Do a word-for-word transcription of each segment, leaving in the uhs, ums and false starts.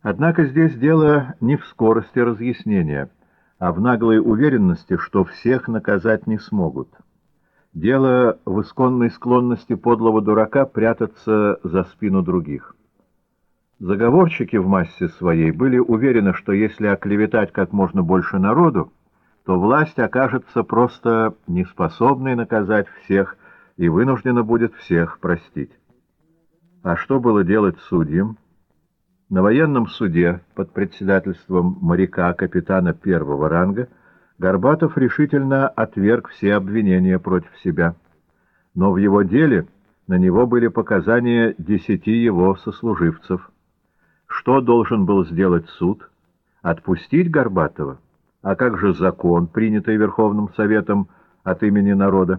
Однако здесь дело не в скорости разъяснения, а в наглой уверенности, что всех наказать не смогут. Дело в исконной склонности подлого дурака прятаться за спину других. Заговорщики в массе своей были уверены, что если оклеветать как можно больше народу, то власть окажется просто неспособной наказать всех и вынуждена будет всех простить. А что было делать судьям? На военном суде под председательством моряка, капитана первого ранга, Горбатов решительно отверг все обвинения против себя. Но в его деле на него были показания десяти его сослуживцев. Что должен был сделать суд? Отпустить Горбатова? А как же закон, принятый Верховным Советом от имени народа?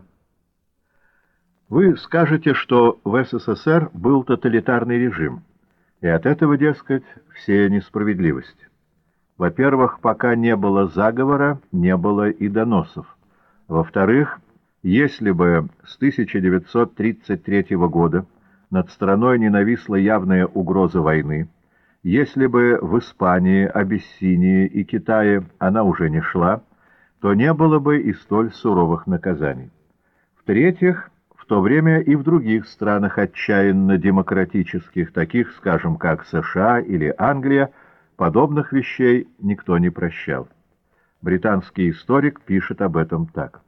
Вы скажете, что в СССР был тоталитарный режим, и от этого, дескать, все несправедливости. Во-первых, пока не было заговора, не было и доносов. Во-вторых, если бы с тысяча девятьсот тридцать третьего года над страной не нависла явная угроза войны, если бы в Испании, Абиссинии и Китае она уже не шла, то не было бы и столь суровых наказаний. В-третьих, в то время и в других странах отчаянно демократических, таких, скажем, как США или Англия, подобных вещей никто не прощал. Британский историк пишет об этом так.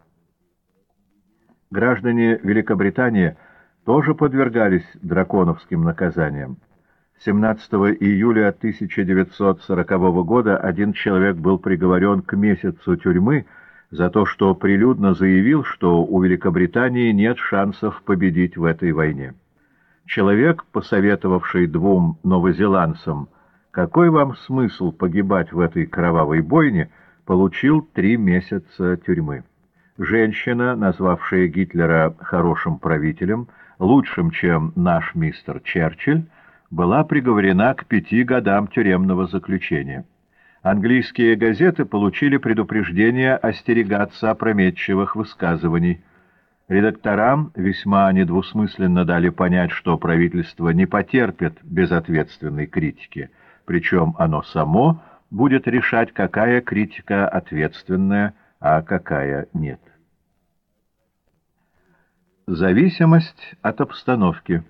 Граждане Великобритании тоже подвергались драконовским наказаниям. семнадцатого июля тысяча девятьсот сорокового года один человек был приговорен к месяцу тюрьмы за то, что прилюдно заявил, что у Великобритании нет шансов победить в этой войне. Человек, посоветовавший двум новозеландцам, какой вам смысл погибать в этой кровавой бойне, получил три месяца тюрьмы. Женщина, назвавшая Гитлера хорошим правителем, лучшим, чем наш мистер Черчилль, была приговорена к пяти годам тюремного заключения. Английские газеты получили предупреждение остерегаться опрометчивых высказываний. Редакторам весьма недвусмысленно дали понять, что правительство не потерпит безответственной критики, причем оно само будет решать, какая критика ответственная, а какая нет. Зависимость от обстановки.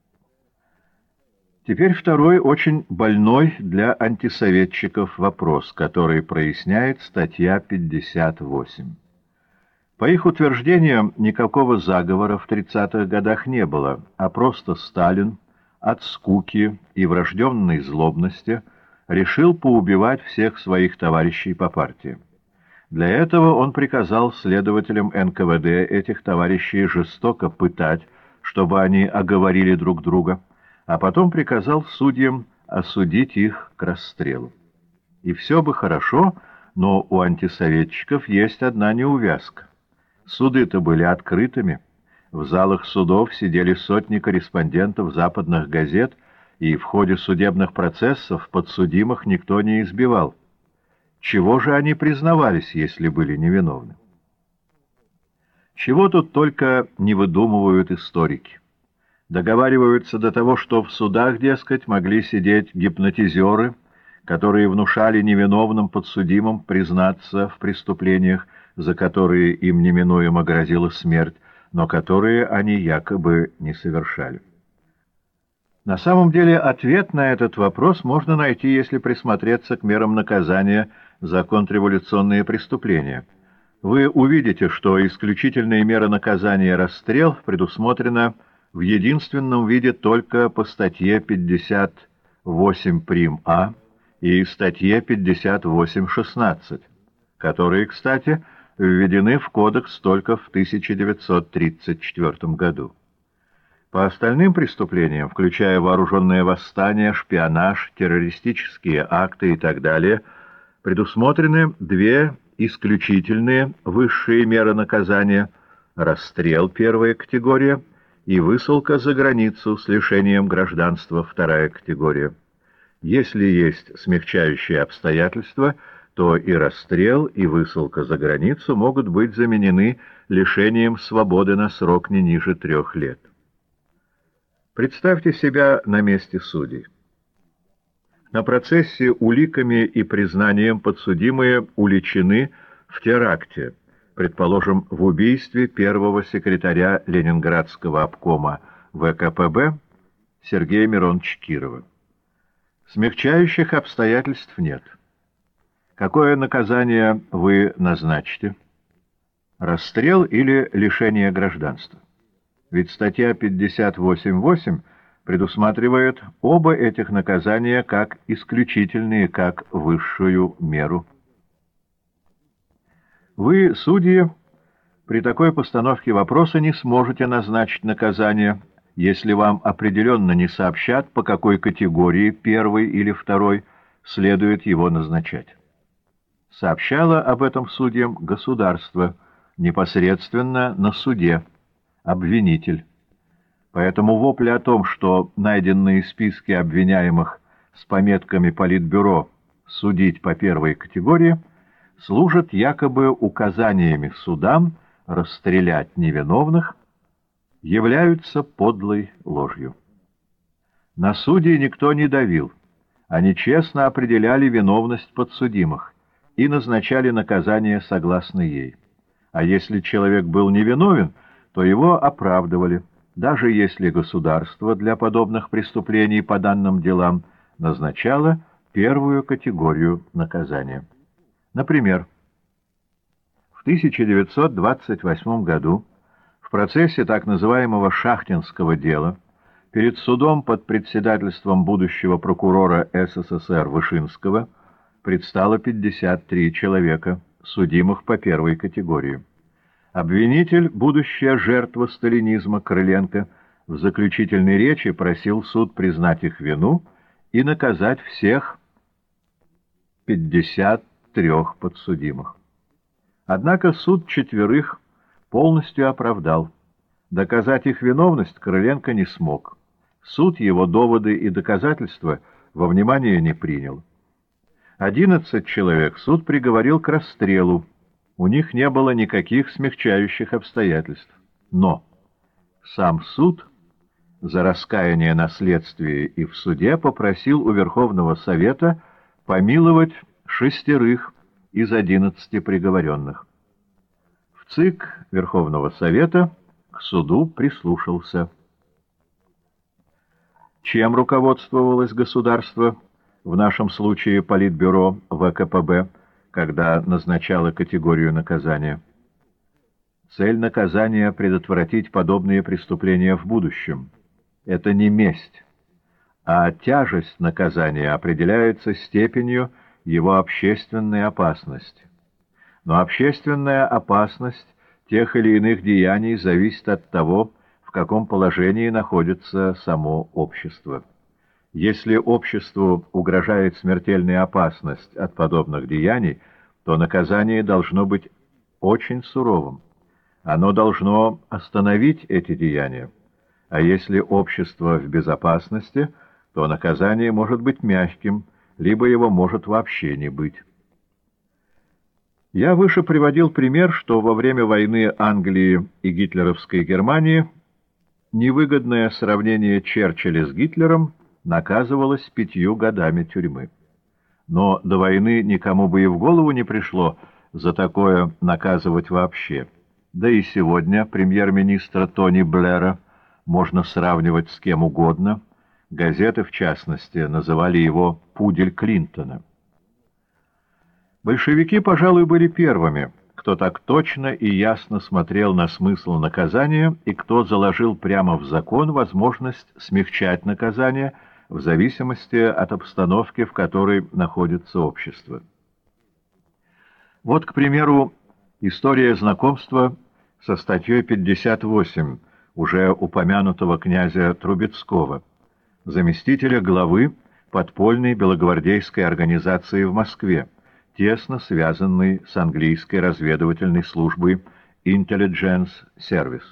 Теперь второй очень больной для антисоветчиков вопрос, который проясняет статья пятьдесят восемь. По их утверждениям, никакого заговора в тридцатых годах не было, а просто Сталин от скуки и врожденной злобности решил поубивать всех своих товарищей по партии. Для этого он приказал следователям эн ка вэ дэ этих товарищей жестоко пытать, чтобы они оговорили друг друга, а потом приказал судьям осудить их к расстрелу. И все бы хорошо, но у антисоветчиков есть одна неувязка. Суды-то были открытыми. В залах судов сидели сотни корреспондентов западных газет, и в ходе судебных процессов подсудимых никто не избивал. Чего же они признавались, если были невиновны? Чего тут только не выдумывают историки. Договариваются до того, что в судах, дескать, могли сидеть гипнотизеры, которые внушали невиновным подсудимым признаться в преступлениях, за которые им неминуемо грозила смерть, но которые они якобы не совершали. На самом деле ответ на этот вопрос можно найти, если присмотреться к мерам наказания за контрреволюционные преступления. Вы увидите, что исключительная мера наказания расстрел предусмотрена в единственном виде только по статье пятьдесят восемь прим. А и статье пятьдесят восемь шестнадцать, которые, кстати, введены в кодекс только в тысяча девятьсот тридцать четвёртом году. По остальным преступлениям, включая вооруженное восстание, шпионаж, террористические акты и так далее, предусмотрены две исключительные высшие меры наказания: расстрел, первая категория, и высылка за границу с лишением гражданства, вторая категория. Если есть смягчающие обстоятельства, то и расстрел, и высылка за границу могут быть заменены лишением свободы на срок не ниже трех лет. Представьте себя на месте судей. На процессе уликами и признанием подсудимые уличены в теракте, предположим, в убийстве первого секретаря Ленинградского обкома вэ ка пэ бэ Сергея Мироновича Кирова. Смягчающих обстоятельств нет. Какое наказание вы назначите? Расстрел или лишение гражданства? Ведь статья пятьдесят восемь восемь предусматривает оба этих наказания как исключительные, как высшую меру. Вы, судьи, при такой постановке вопроса не сможете назначить наказание, если вам определенно не сообщат, по какой категории, первой или второй, следует его назначать. Сообщало об этом судьям государство, непосредственно на суде, обвинитель. Поэтому вопли о том, что найденные списки обвиняемых с пометками Политбюро «судить по первой категории» служат якобы указаниями судам расстрелять невиновных, являются подлой ложью. На судей никто не давил, они честно определяли виновность подсудимых и назначали наказание согласно ей. А если человек был невиновен, то его оправдывали, даже если государство для подобных преступлений по данным делам назначало первую категорию наказания. Например, в тысяча девятьсот двадцать восьмом году в процессе так называемого Шахтинского дела перед судом под председательством будущего прокурора эс эс эс эр Вышинского предстало пятьдесят три человека, судимых по первой категории. Обвинитель, будущая жертва сталинизма Крыленко, в заключительной речи просил суд признать их вину и наказать всех пятьдесят трех подсудимых. Однако суд четверых полностью оправдал. Доказать их виновность Крыленко не смог. Суд его доводы и доказательства во внимание не принял. Одиннадцать человек суд приговорил к расстрелу. У них не было никаких смягчающих обстоятельств. Но сам суд за раскаяние на следствии и в суде попросил у Верховного Совета помиловать шестерых из одиннадцати приговоренных. В ЦИК Верховного Совета к суду прислушался. Чем руководствовалось государство, в нашем случае Политбюро вэ ка пэ бэ, когда назначало категорию наказания? Цель наказания — предотвратить подобные преступления в будущем. Это не месть, а тяжесть наказания определяется степенью его общественной опасности. Но общественная опасность тех или иных деяний зависит от того, в каком положении находится само общество. Если обществу угрожает смертельная опасность от подобных деяний, то наказание должно быть очень суровым. Оно должно остановить эти деяния. А если общество в безопасности, то наказание может быть мягким, либо его может вообще не быть. Я выше приводил пример, что во время войны Англии и гитлеровской Германии невыгодное сравнение Черчилля с Гитлером наказывалось пятью годами тюрьмы. Но до войны никому бы и в голову не пришло за такое наказывать вообще. Да и сегодня премьер-министра Тони Блэра можно сравнивать с кем угодно. Газеты, в частности, называли его «пудель Клинтона». Большевики, пожалуй, были первыми, кто так точно и ясно смотрел на смысл наказания и кто заложил прямо в закон возможность смягчать наказание в зависимости от обстановки, в которой находится общество. Вот, к примеру, история знакомства со статьей пятьдесят восемь уже упомянутого князя Трубецкого, заместителя главы подпольной белогвардейской организации в Москве, тесно связанной с английской разведывательной службой Intelligence Service.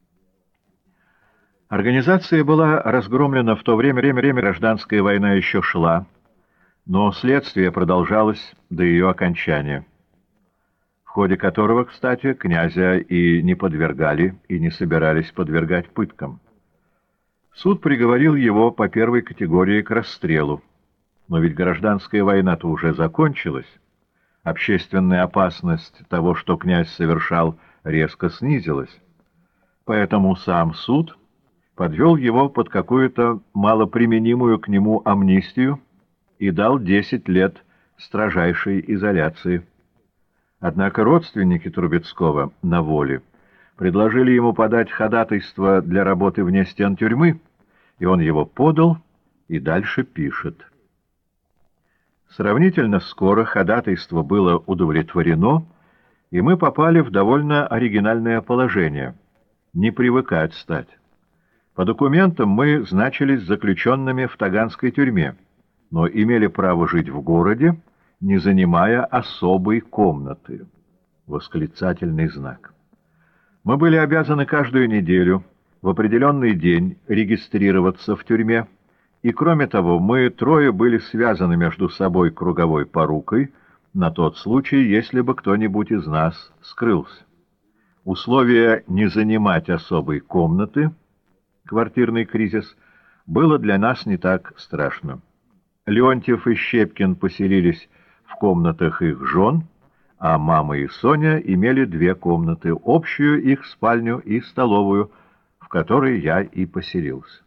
Организация была разгромлена в то время, время, время гражданская война еще шла, но следствие продолжалось до ее окончания, в ходе которого, кстати, князя и не подвергали, и не собирались подвергать пыткам. Суд приговорил его по первой категории к расстрелу. Но ведь гражданская война-то уже закончилась. Общественная опасность того, что князь совершал, резко снизилась. Поэтому сам суд подвел его под какую-то малоприменимую к нему амнистию и дал десять лет строжайшей изоляции. Однако родственники Трубецкого на воле предложили ему подать ходатайство для работы вне стен тюрьмы, и он его подал и дальше пишет. Сравнительно скоро ходатайство было удовлетворено, и мы попали в довольно оригинальное положение. Не привыкать стать. По документам мы значились заключенными в Таганской тюрьме, но имели право жить в городе, не занимая особой комнаты. Восклицательный знак. Мы были обязаны каждую неделю в определенный день регистрироваться в тюрьме, и, кроме того, мы трое были связаны между собой круговой порукой на тот случай, если бы кто-нибудь из нас скрылся. Условие не занимать особой комнаты, квартирный кризис, было для нас не так страшно. Леонтьев и Щепкин поселились в комнатах их жен, а мама и Соня имели две комнаты, общую их спальню и столовую, в которой я и поселился.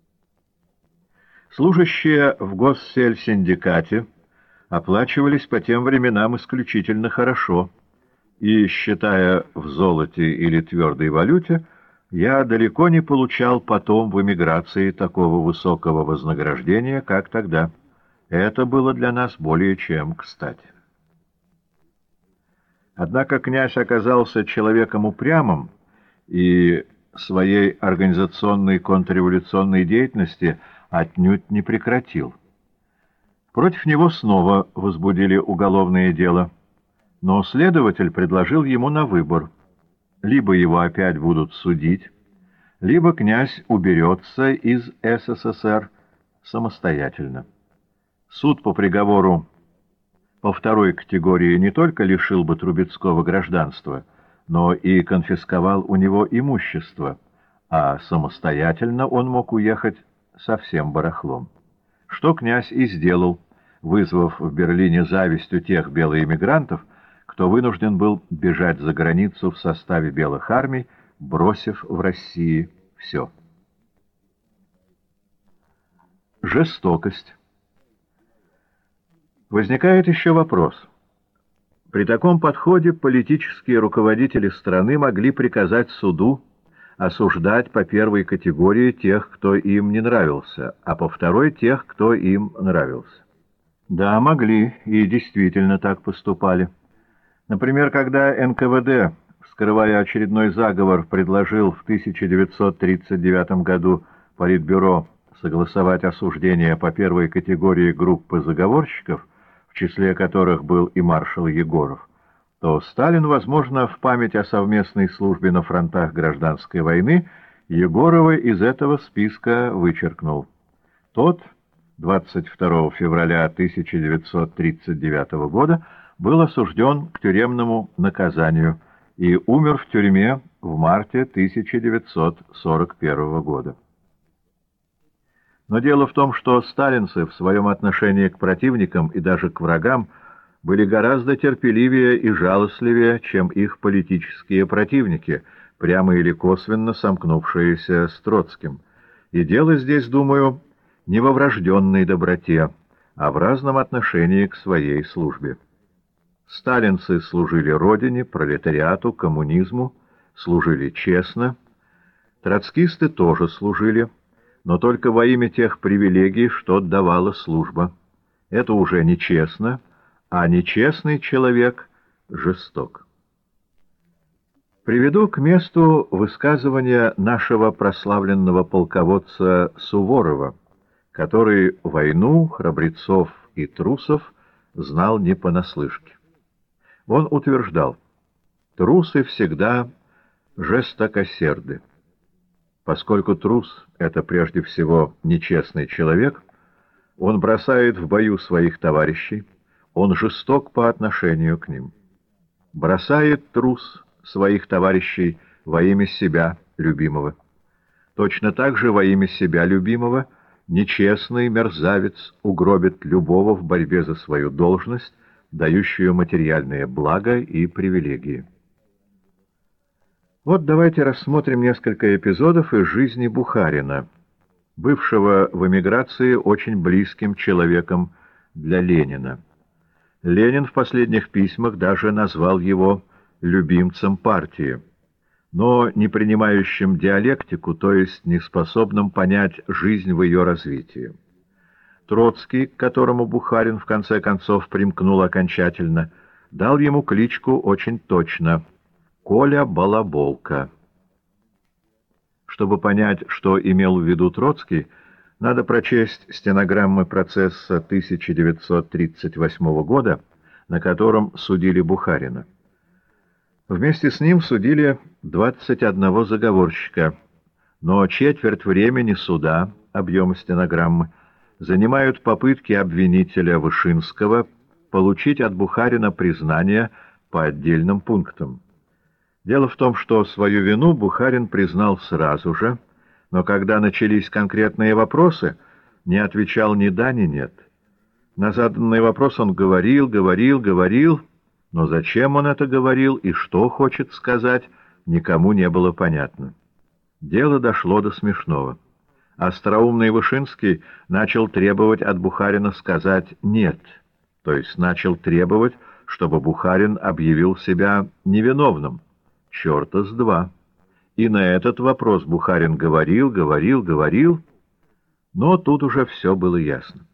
Служащие в госсельсиндикате оплачивались по тем временам исключительно хорошо, и, считая в золоте или твердой валюте, я далеко не получал потом в эмиграции такого высокого вознаграждения, как тогда. Это было для нас более чем кстати. Однако князь оказался человеком упрямым и своей организационной контрреволюционной деятельности отнюдь не прекратил. Против него снова возбудили уголовное дело, но следователь предложил ему на выбор. Либо его опять будут судить, либо князь уберется из СССР самостоятельно. Суд по приговору по второй категории не только лишил бы Трубецкого гражданства, но и конфисковал у него имущество, а самостоятельно он мог уехать со всем барахлом. Что князь и сделал, вызвав в Берлине зависть у тех белоэмигрантов, кто вынужден был бежать за границу в составе белых армий, бросив в России все. Жестокость. Возникает еще вопрос. При таком подходе политические руководители страны могли приказать суду осуждать по первой категории тех, кто им не нравился, а по второй тех, кто им нравился. Да, могли, и действительно так поступали. Например, когда эн ка вэ дэ, вскрывая очередной заговор, предложил в тысяча девятьсот тридцать девятом году Политбюро согласовать осуждение по первой категории группы заговорщиков, в числе которых был и маршал Егоров, то Сталин, возможно, в память о совместной службе на фронтах гражданской войны, Егорова из этого списка вычеркнул. Тот двадцать второго февраля тысяча девятьсот тридцать девятого года был осужден к тюремному наказанию и умер в тюрьме в марте тысяча девятьсот сорок первого года. Но дело в том, что сталинцы в своем отношении к противникам и даже к врагам были гораздо терпеливее и жалостливее, чем их политические противники, прямо или косвенно сомкнувшиеся с Троцким. И дело здесь, думаю, не во врожденной доброте, а в разном отношении к своей службе. Сталинцы служили родине, пролетариату, коммунизму, служили честно. Троцкисты тоже служили, но только во имя тех привилегий, что давала служба. Это уже нечестно, а нечестный человек жесток. Приведу к месту высказывания нашего прославленного полководца Суворова, который войну, храбрецов и трусов знал не понаслышке. Он утверждал: трусы всегда жестокосерды. Поскольку трус — это прежде всего нечестный человек, он бросает в бою своих товарищей, он жесток по отношению к ним. Бросает трус своих товарищей во имя себя любимого. Точно так же во имя себя любимого Нечестный мерзавец угробит любого в борьбе за свою должность, дающую материальные блага и привилегии. Вот давайте рассмотрим несколько эпизодов из жизни Бухарина, бывшего в эмиграции очень близким человеком для Ленина. Ленин в последних письмах даже назвал его любимцем партии, но не принимающим диалектику, то есть не способным понять жизнь в ее развитии. Троцкий, к которому Бухарин в конце концов примкнул окончательно, дал ему кличку очень точно — Коля Балаболка. Чтобы понять, что имел в виду Троцкий, надо прочесть стенограммы процесса тысяча девятьсот тридцать восьмого года, на котором судили Бухарина. Вместе с ним судили двадцать одного заговорщика, но четверть времени суда, объема стенограммы, занимают попытки обвинителя Вышинского получить от Бухарина признание по отдельным пунктам. Дело в том, что свою вину Бухарин признал сразу же, но когда начались конкретные вопросы, не отвечал ни да, ни нет. На заданный вопрос он говорил, говорил, говорил, но зачем он это говорил и что хочет сказать, никому не было понятно. Дело дошло до смешного. Остроумный Вышинский начал требовать от Бухарина сказать «нет», то есть начал требовать, чтобы Бухарин объявил себя невиновным. Черта с два. И на этот вопрос Бухарин говорил, говорил, говорил, но тут уже все было ясно.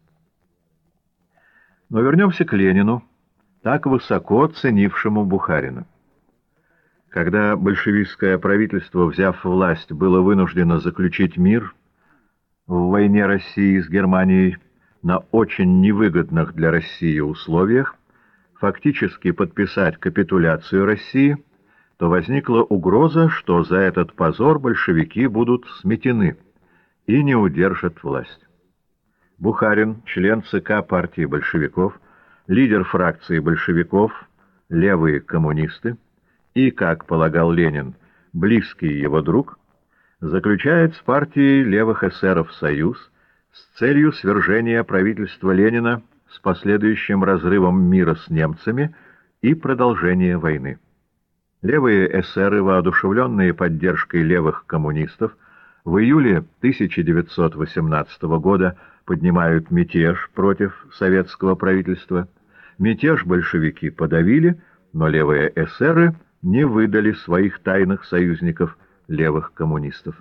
Но вернемся к Ленину, так высоко ценившему Бухарина. Когда большевистское правительство, взяв власть, было вынуждено заключить мир в войне России с Германией на очень невыгодных для России условиях, фактически подписать капитуляцию России, то возникла угроза, что за этот позор большевики будут сметены и не удержат власть. Бухарин, член ЦК партии большевиков, лидер фракции большевиков, левые коммунисты и, как полагал Ленин, близкий его друг, заключает с партией левых эсеров союз с целью свержения правительства Ленина с последующим разрывом мира с немцами и продолжения войны. Левые эсеры, воодушевленные поддержкой левых коммунистов, в июле тысяча девятьсот восемнадцатого года поднимают мятеж против советского правительства. Мятеж большевики подавили, но левые эсеры не выдали своих тайных союзников, левых коммунистов.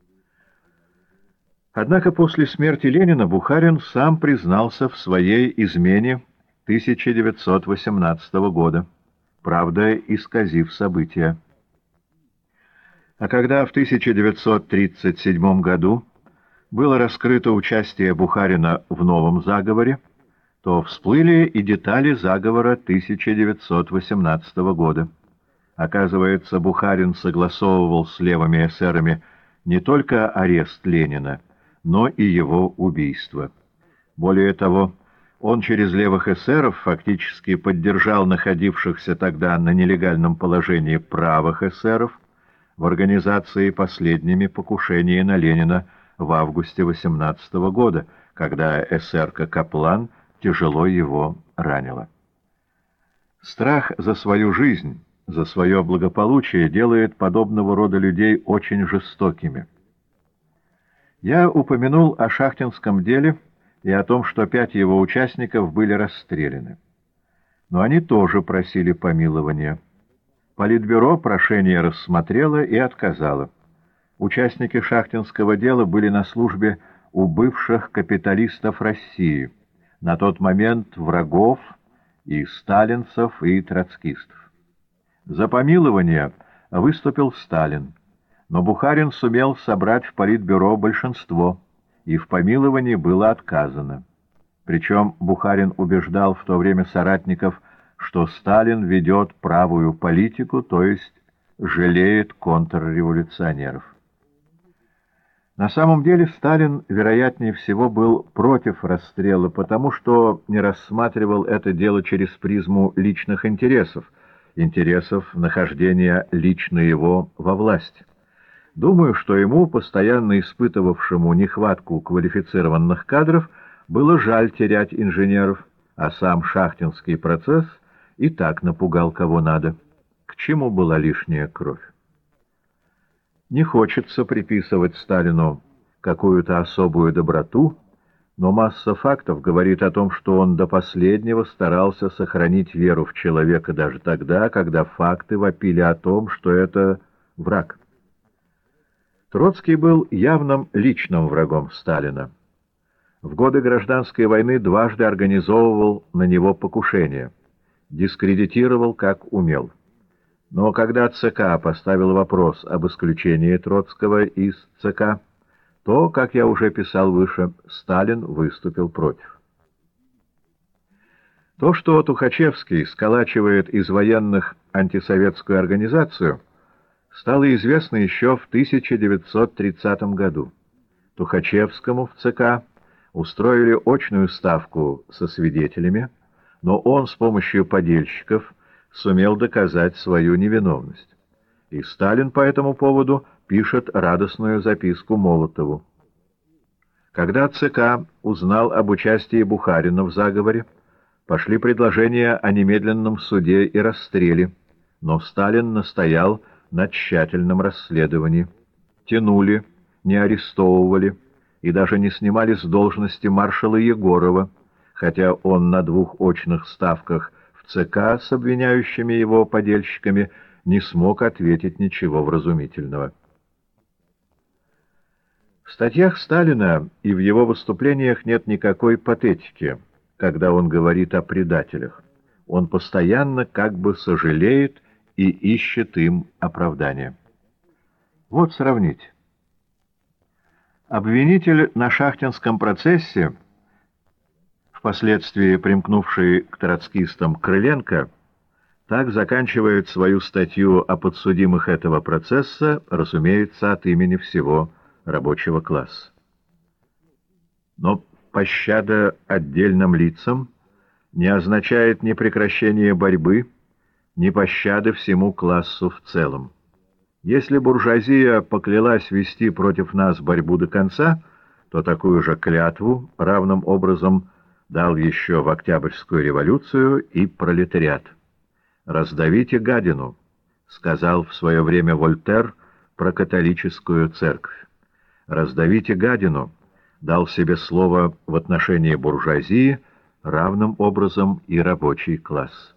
Однако после смерти Ленина Бухарин сам признался в своей измене тысяча девятьсот восемнадцатого года, правда, исказив события. А когда в тысяча девятьсот тридцать седьмом году было раскрыто участие Бухарина в новом заговоре, то всплыли и детали заговора тысяча девятьсот восемнадцатого года. Оказывается, Бухарин согласовывал с левыми эсерами не только арест Ленина, но и его убийство. Более того, он через левых эсеров фактически поддержал находившихся тогда на нелегальном положении правых эсеров в организации последними покушения на Ленина в августе восемнадцатого года, когда эсерка Каплан тяжело его ранила. Страх за свою жизнь, за свое благополучие делает подобного рода людей очень жестокими. Я упомянул о шахтинском деле и о том, что пять его участников были расстреляны. Но они тоже просили помилования. Политбюро прошение рассмотрело и отказало. Участники шахтинского дела были на службе у бывших капиталистов России, на тот момент врагов и сталинцев, и троцкистов. За помилование выступил Сталин, но Бухарин сумел собрать в Политбюро большинство, и в помиловании было отказано. Причем Бухарин убеждал в то время соратников, что Сталин ведет правую политику, то есть жалеет контрреволюционеров. На самом деле Сталин, вероятнее всего, был против расстрела, потому что не рассматривал это дело через призму личных интересов, интересов нахождения лично его во власти. Думаю, что ему, постоянно испытывавшему нехватку квалифицированных кадров, было жаль терять инженеров, а сам шахтинский процесс и так напугал кого надо. К чему была лишняя кровь? Не хочется приписывать Сталину какую-то особую доброту, но масса фактов говорит о том, что он до последнего старался сохранить веру в человека даже тогда, когда факты вопили о том, что это враг. Троцкий был явным личным врагом Сталина. В годы Гражданской войны дважды организовывал на него покушение, дискредитировал как умел. Но когда ЦК поставил вопрос об исключении Троцкого из ЦК, то, как я уже писал выше, Сталин выступил против. То, что Тухачевский сколачивает из военных антисоветскую организацию, стало известно еще в тысяча девятьсот тридцатом году. Тухачевскому в ЦК устроили очную ставку со свидетелями, но он с помощью подельщиков сумел доказать свою невиновность. И Сталин по этому поводу пишет радостную записку Молотову. Когда ЦК узнал об участии Бухарина в заговоре, пошли предложения о немедленном суде и расстреле, но Сталин настоял на тщательном расследовании. Тянули, не арестовывали и даже не снимали с должности маршала Егорова, хотя он на двух очных ставках в ЦК с обвиняющими его подельщиками не смог ответить ничего вразумительного. В статьях Сталина и в его выступлениях нет никакой патетики, когда он говорит о предателях. Он постоянно как бы сожалеет и ищет им оправдания. Вот сравнить. Обвинитель на шахтинском процессе, впоследствии примкнувший к троцкистам Крыленко, так заканчивает свою статью о подсудимых этого процесса, разумеется, от имени всего рабочего класса. Но пощада отдельным лицам не означает ни прекращения борьбы, ни пощады всему классу в целом. Если буржуазия поклялась вести против нас борьбу до конца, то такую же клятву равным образом дал еще в Октябрьскую революцию и пролетариат. «Раздавите гадину», — сказал в свое время Вольтер про католическую церковь. «Раздавите гадину», — дал себе слово в отношении буржуазии, равным образом и рабочий класс.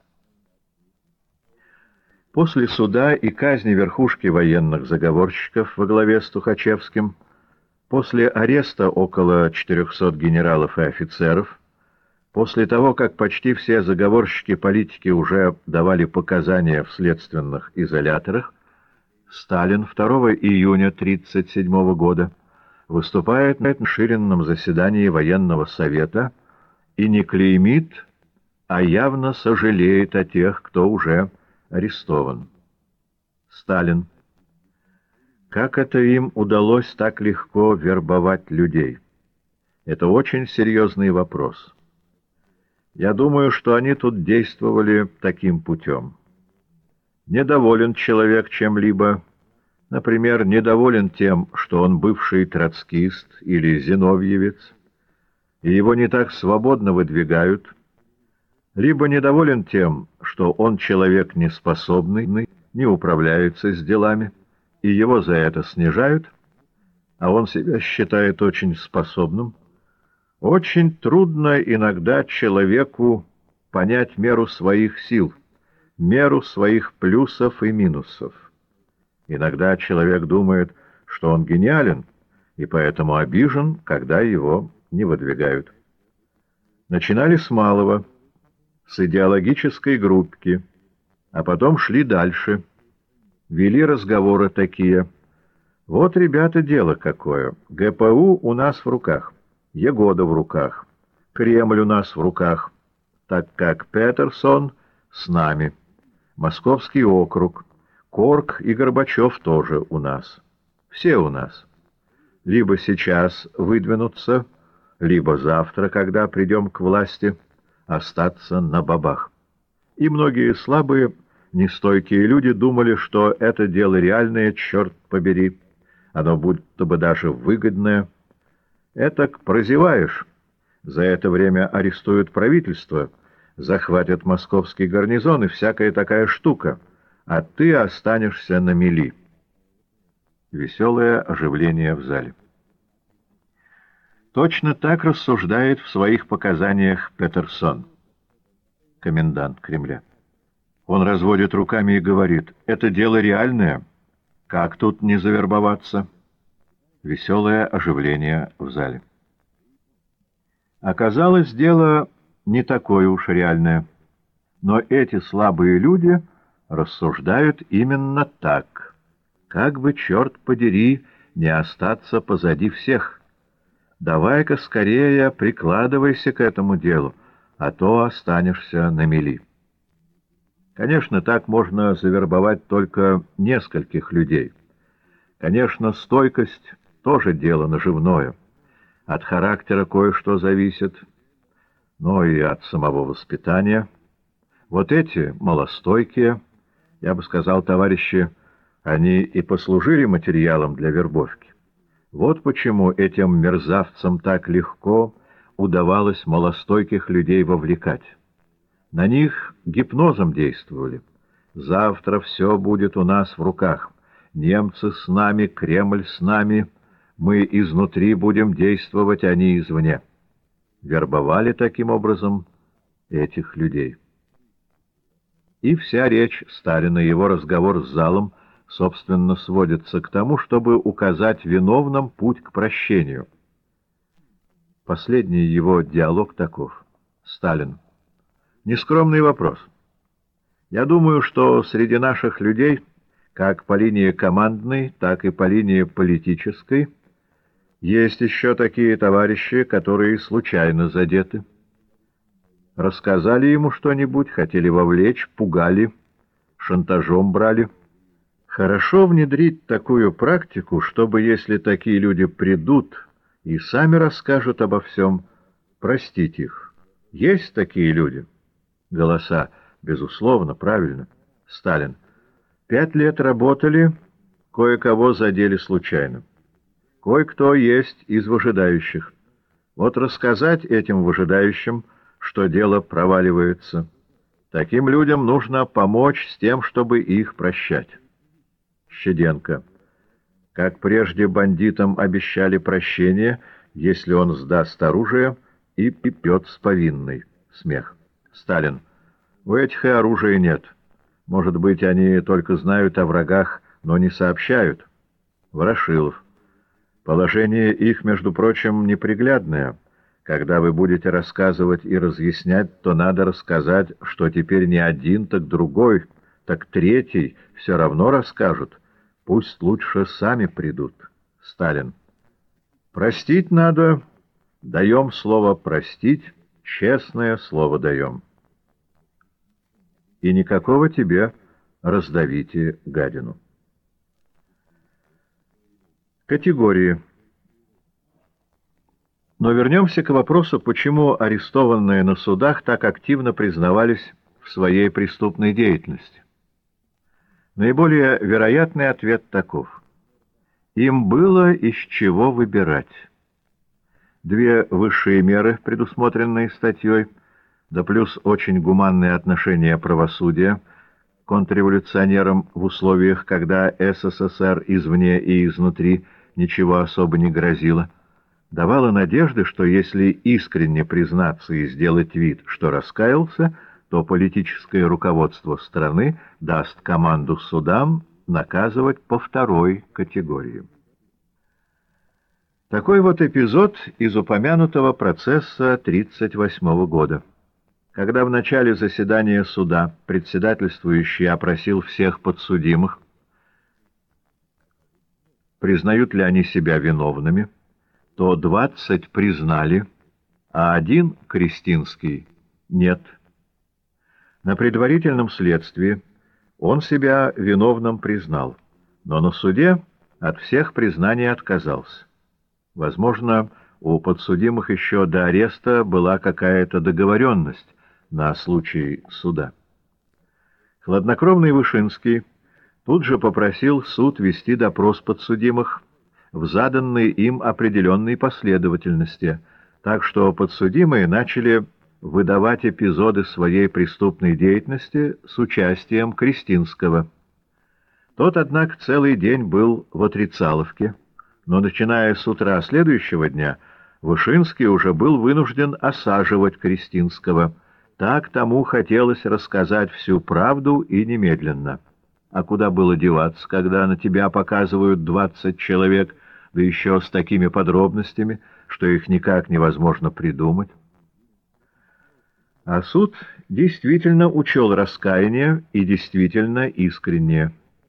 После суда и казни верхушки военных заговорщиков во главе с Тухачевским, после ареста около четырехсот генералов и офицеров, после того, как почти все заговорщики-политики уже давали показания в следственных изоляторах, Сталин второго июня тысяча девятьсот тридцать седьмого года выступает на расширенном заседании военного совета и не клеймит, а явно сожалеет о тех, кто уже арестован. Сталин. Как это им удалось так легко вербовать людей? Это очень серьезный вопрос. Я думаю, что они тут действовали таким путем. Недоволен человек чем-либо, например, недоволен тем, что он бывший троцкист или зиновьевец, и его не так свободно выдвигают, либо недоволен тем, что он человек неспособный, не управляется с делами, и его за это снижают, а он себя считает очень способным. Очень трудно иногда человеку понять меру своих сил, меру своих плюсов и минусов. Иногда человек думает, что он гениален, и поэтому обижен, когда его не выдвигают. Начинали с малого, с идеологической группки, а потом шли дальше, вели разговоры такие. Вот, ребята, дело какое. ГПУ у нас в руках, Егода в руках, Кремль у нас в руках, так как Петерсон с нами, Московский округ, Корк и Горбачев тоже у нас. Все у нас. Либо сейчас выдвинуться, либо завтра, когда придем к власти, остаться на бабах. И многие слабые, нестойкие люди думали, что это дело реальное, черт побери, оно будто бы даже выгодное. Этак прозеваешь. За это время арестуют правительство, захватят московский гарнизон и всякая такая штука, а ты останешься на мели. Веселое оживление в зале. Точно так рассуждает в своих показаниях Петерсон, комендант Кремля. Он разводит руками и говорит: «Это дело реальное. Как тут не завербоваться?» Веселое оживление в зале. Оказалось, дело не такое уж реальное. Но эти слабые люди рассуждают именно так. Как бы, черт подери, не остаться позади всех. Давай-ка скорее прикладывайся к этому делу, а то останешься на мели. Конечно, так можно завербовать только нескольких людей. Конечно, стойкость тоже дело наживное. От характера кое-что зависит, но и от самого воспитания. Вот эти малостойкие, я бы сказал, товарищи, они и послужили материалом для вербовки. Вот почему этим мерзавцам так легко удавалось малостойких людей вовлекать. На них гипнозом действовали. Завтра все будет у нас в руках. Немцы с нами, Кремль с нами. Мы изнутри будем действовать, а не извне. Вербовали таким образом этих людей. И вся речь Сталина, его разговор с залом, собственно, сводится к тому, чтобы указать виновным путь к прощению. Последний его диалог таков. Сталин. Нескромный вопрос. Я думаю, что среди наших людей, как по линии командной, так и по линии политической, есть еще такие товарищи, которые случайно задеты. Рассказали ему что-нибудь, хотели вовлечь, пугали, шантажом брали. Хорошо внедрить такую практику, чтобы, если такие люди придут и сами расскажут обо всем, простить их. Есть такие люди? Голоса. Безусловно, правильно. Сталин. Пять лет работали, кое-кого задели случайно. Кое-кто есть из выжидающих. Вот рассказать этим выжидающим, что дело проваливается. Таким людям нужно помочь с тем, чтобы их прощать. Щеденко. Как прежде бандитам обещали прощение, если он сдаст оружие, и пипет с повинной. Смех. Сталин. У этих и оружия нет. Может быть, они только знают о врагах, но не сообщают. Ворошилов. Положение их, между прочим, неприглядное. Когда вы будете рассказывать и разъяснять, то надо рассказать, что теперь не один, так другой, так третий все равно расскажут. Пусть лучше сами придут. Сталин. Простить надо. Даем слово простить. Честное слово даем. И никакого тебе раздавите гадину. Категории. Но вернемся к вопросу, почему арестованные на судах так активно признавались в своей преступной деятельности. Наиболее вероятный ответ таков. Им было из чего выбирать. Две высшие меры, предусмотренные статьей, да плюс очень гуманное отношение правосудия к контрреволюционерам в условиях, когда СССР извне и изнутри ничего особо не грозило, давало надежды, что если искренне признаться и сделать вид, что раскаялся, то политическое руководство страны даст команду судам наказывать по второй категории. Такой вот эпизод из упомянутого процесса тридцать восьмого года. Когда в начале заседания суда председательствующий опросил всех подсудимых, признают ли они себя виновными, то двадцать признали, а один, Крестинский, нет. На предварительном следствии он себя виновным признал, но на суде от всех признаний отказался. Возможно, у подсудимых еще до ареста была какая-то договоренность на случай суда. Хладнокровный Вышинский тут же попросил суд вести допрос подсудимых в заданной им определенной последовательности, так что подсудимые начали выдавать эпизоды своей преступной деятельности с участием Крестинского. Тот, однако, целый день был в отрицаловке, но, начиная с утра следующего дня, Вышинский уже был вынужден осаживать Крестинского. Так тому хотелось рассказать всю правду и немедленно. А куда было деваться, когда на тебя показывают двадцать человек, да еще с такими подробностями, что их никак невозможно придумать? А суд действительно учел раскаяние и действительно искреннее.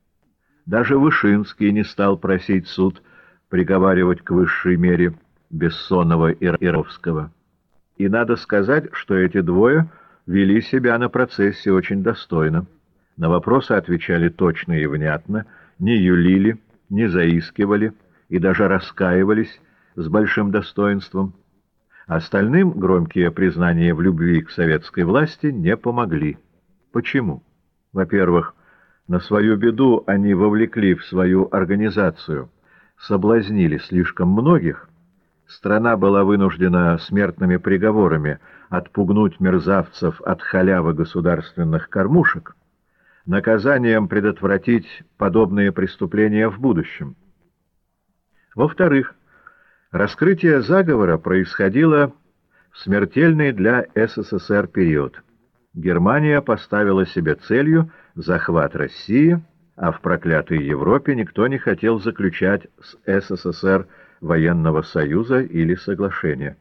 Даже Вышинский не стал просить суд приговаривать к высшей мере Бессонова и Яровского. И надо сказать, что эти двое вели себя на процессе очень достойно. На вопросы отвечали точно и внятно, не юлили, не заискивали и даже раскаивались с большим достоинством. Остальным громкие признания в любви к советской власти не помогли. Почему? Во-первых, на свою беду они вовлекли в свою организацию, соблазнили слишком многих. Страна была вынуждена смертными приговорами отпугнуть мерзавцев от халявы государственных кормушек, наказанием предотвратить подобные преступления в будущем. Во-вторых, раскрытие заговора происходило в смертельный для СССР период. Германия поставила себе целью захват России, а в проклятой Европе никто не хотел заключать с СССР военного союза или соглашения.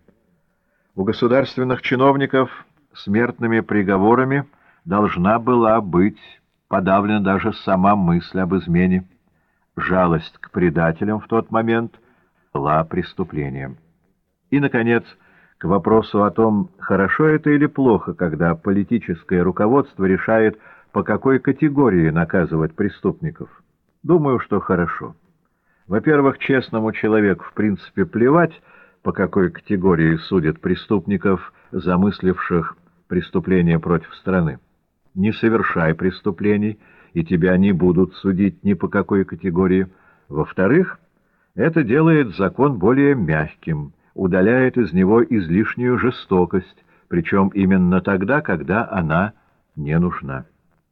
У государственных чиновников смертными приговорами должна была быть подавлена даже сама мысль об измене. Жалость к предателям в тот момент была преступлением. И, наконец, к вопросу о том, хорошо это или плохо, когда политическое руководство решает, по какой категории наказывать преступников. Думаю, что хорошо. Во-первых, честному человеку в принципе плевать, по какой категории судят преступников, замысливших преступления против страны. Не совершай преступлений, и тебя не будут судить ни по какой категории. Во-вторых, это делает закон более мягким, удаляет из него излишнюю жестокость, причем именно тогда, когда она не нужна.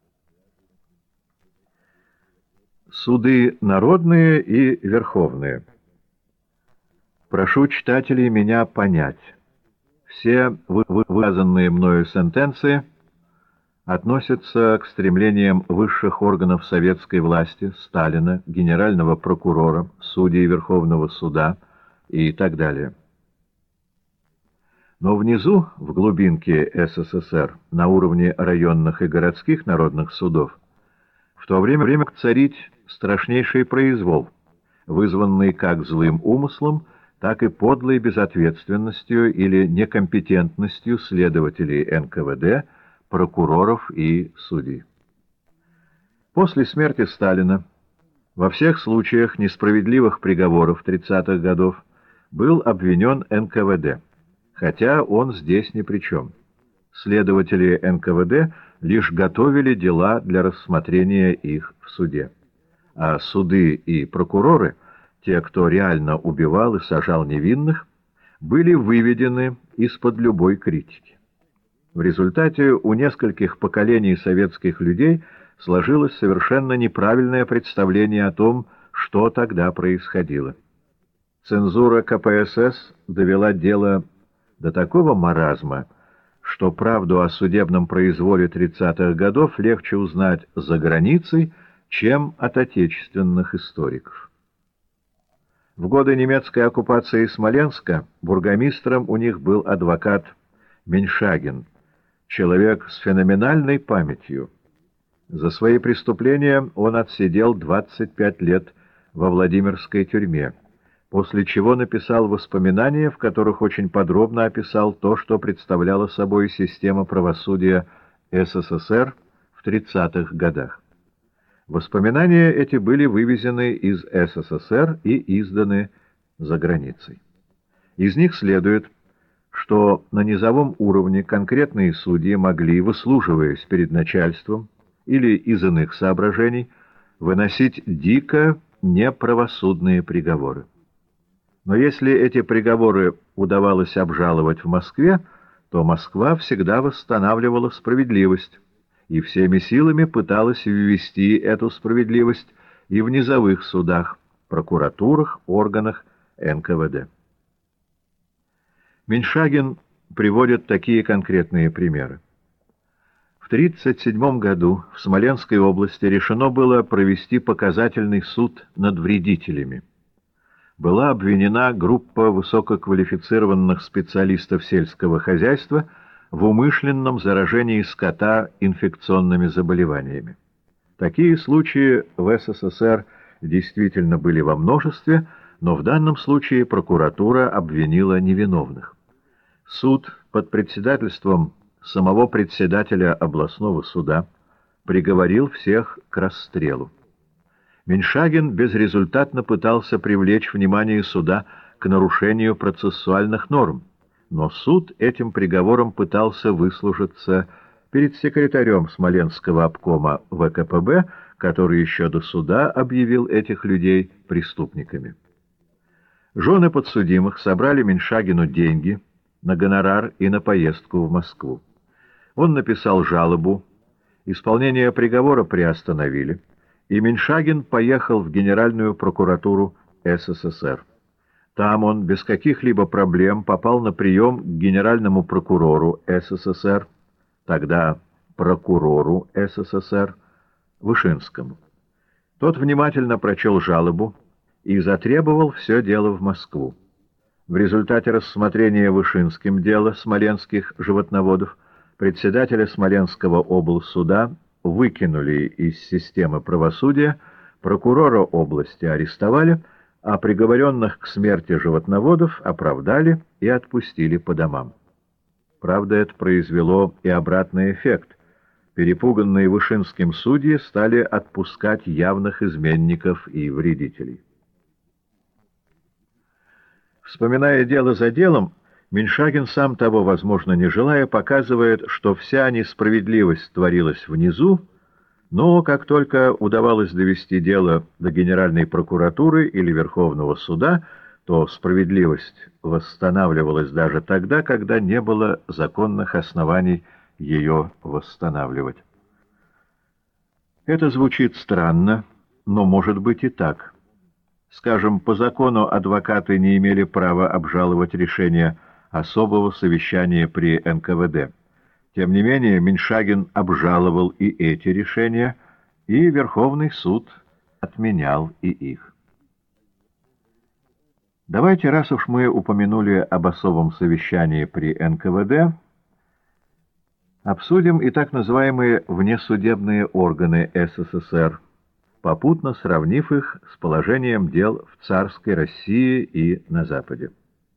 Суды народные и верховные. Прошу читателей меня понять. Все высказанные мною сентенции относятся к стремлениям высших органов советской власти, Сталина, генерального прокурора, судей Верховного суда и так далее. Но внизу, в глубинке СССР, на уровне районных и городских народных судов, в то время, время царить страшнейший произвол, вызванный как злым умыслом, так и подлой безответственностью или некомпетентностью следователей эн ка вэ дэ, прокуроров и судей. После смерти Сталина во всех случаях несправедливых приговоров тридцатых годов был обвинен эн ка вэ дэ, хотя он здесь ни при чем. Следователи эн ка вэ дэ лишь готовили дела для рассмотрения их в суде. А суды и прокуроры, те, кто реально убивал и сажал невинных, были выведены из-под любой критики. В результате у нескольких поколений советских людей сложилось совершенно неправильное представление о том, что тогда происходило. Цензура ка пэ эс эс довела дело до такого маразма, что правду о судебном произволе тридцатых годов легче узнать за границей, чем от отечественных историков. В годы немецкой оккупации Смоленска бургомистром у них был адвокат Меньшагин, человек с феноменальной памятью. За свои преступления он отсидел двадцать пять лет во Владимирской тюрьме, после чего написал воспоминания, в которых очень подробно описал то, что представляла собой система правосудия эс эс эс эр в тридцатых годах. Воспоминания эти были вывезены из эс эс эс эр и изданы за границей. Из них следует, что на низовом уровне конкретные судьи могли, выслуживаясь перед начальством или из иных соображений, выносить дико неправосудные приговоры. Но если эти приговоры удавалось обжаловать в Москве, то Москва всегда восстанавливала справедливость и всеми силами пыталась ввести эту справедливость и в низовых судах, прокуратурах, органах эн ка вэ дэ. Меньшагин приводит такие конкретные примеры. В тысяча девятьсот тридцать седьмом году в Смоленской области решено было провести показательный суд над вредителями. Была обвинена группа высококвалифицированных специалистов сельского хозяйства в умышленном заражении скота инфекционными заболеваниями. Такие случаи в эс эс эс эр действительно были во множестве, но в данном случае прокуратура обвинила невиновных. Суд под председательством самого председателя областного суда приговорил всех к расстрелу. Меньшагин безрезультатно пытался привлечь внимание суда к нарушению процессуальных норм, но суд этим приговором пытался выслужиться перед секретарем Смоленского обкома вэ ка пэ бэ, который еще до суда объявил этих людей преступниками. Жены подсудимых собрали Меньшагину деньги на гонорар и на поездку в Москву. Он написал жалобу, исполнение приговора приостановили, и Меньшагин поехал в Генеральную прокуратуру эс эс эс эр. Там он без каких-либо проблем попал на прием к генеральному прокурору эс эс эс эр, тогда прокурору эс эс эс эр, Вышинскому. Тот внимательно прочел жалобу и затребовал все дело в Москву. В результате рассмотрения Вышинским дела смоленских животноводов председателя Смоленского облсуда выкинули из системы правосудия, прокурора области арестовали, а приговоренных к смерти животноводов оправдали и отпустили по домам. Правда, это произвело и обратный эффект. Перепуганные Вышинским судьи стали отпускать явных изменников и вредителей. Вспоминая дело за делом, Меньшагин, сам того, возможно, не желая, показывает, что вся несправедливость творилась внизу, но как только удавалось довести дело до Генеральной прокуратуры или Верховного суда, то справедливость восстанавливалась даже тогда, когда не было законных оснований ее восстанавливать. Это звучит странно, но может быть и так. Скажем, по закону адвокаты не имели права обжаловать решение особого совещания при эн ка вэ дэ. Тем не менее, Меньшагин обжаловал и эти решения, и Верховный суд отменял и их. Давайте, раз уж мы упомянули об особом совещании при эн ка вэ дэ, обсудим и так называемые внесудебные органы эс эс эс эр, попутно сравнив их с положением дел в царской России и на Западе.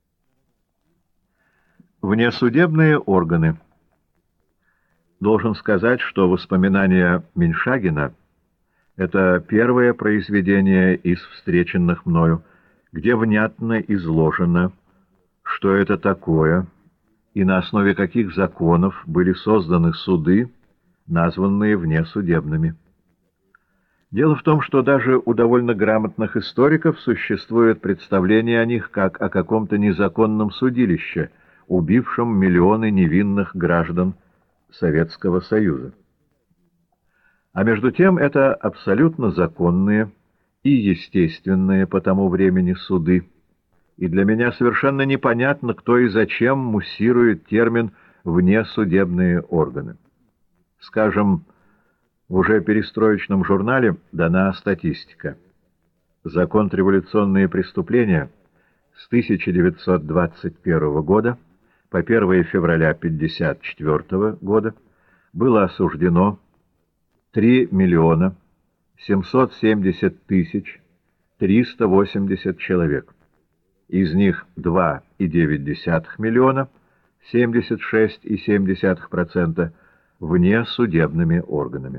Внесудебные органы. Должен сказать, что воспоминания Меньшагина — это первое произведение из встреченных мною, где внятно изложено, что это такое, и на основе каких законов были созданы суды, названные внесудебными. Дело в том, что даже у довольно грамотных историков существует представление о них как о каком-то незаконном судилище, убившем миллионы невинных граждан Советского Союза. А между тем это абсолютно законные и естественные по тому времени суды, и для меня совершенно непонятно, кто и зачем муссирует термин «внесудебные органы». Скажем, в уже перестроечном журнале дана статистика. За контрреволюционные преступления с тысяча девятьсот двадцать первого года по первое февраля тысяча девятьсот пятьдесят четвёртого года было осуждено три миллиона семьсот семьдесят тысяч триста восемьдесят человек. Из них два целых девять десятых миллиона, семьдесят шесть целых семь десятых процента, внесудебными органами.